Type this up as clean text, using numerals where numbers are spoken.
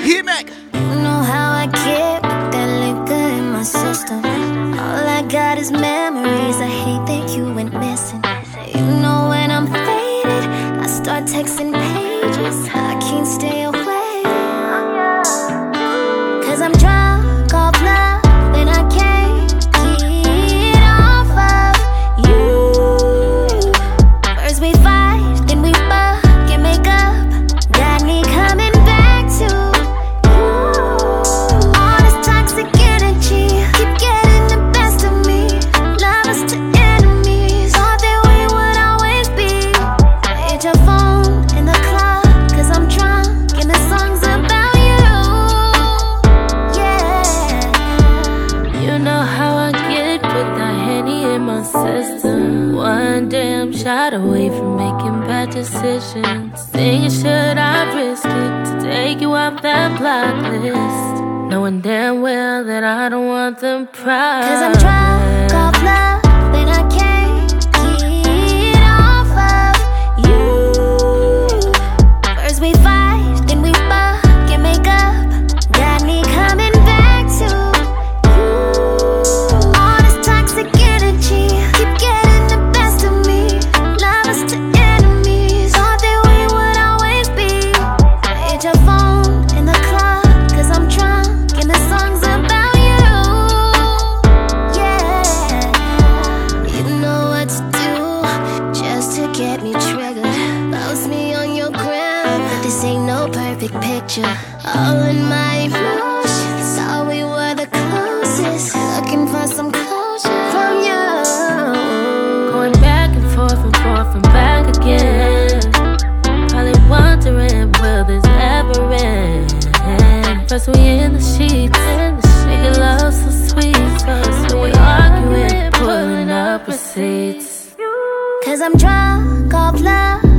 Hit me. You know how I get that liquor in my system. All I got is memories. I hate that you went missing. You know when I'm faded, I start texting pages. I can't stay away, 'cause I'm drunk off love and I can't get off of you. First we fight, then we fuck and make up. Got me coming back to you. All this toxic energy keep getting the best of me. Lovers to enemies, thought that we would always be. Hit your phone in the club, 'cause I'm drunk and the song's about you. Yeah. You know how I get with the Henny in my system. One damn shot away from making bad decisions. Thinking should I risk it to take you off that block list, knowing damn well that I don't want them problems. 'Cause I'm drunk off love and I can't get off of you. First we fight, then we fuck and make up. Got me coming back to you. All this toxic energy keep getting the best of me. Lovers to enemies, thought that we would always be. Hit your phone in the club, 'cause I'm drunk and the song's about you. Yeah. You know what to do just to get me triggered. Post me on your gram, but this ain't no perfect picture. All in my emotions, thought we were the closest. Looking for some closure from you. Going back and forth and back again. Probably wondering, will this ever end? First we in the sheets, making love so sweet. So we arguing, pulling up receipts. 'Cause I'm drunk off love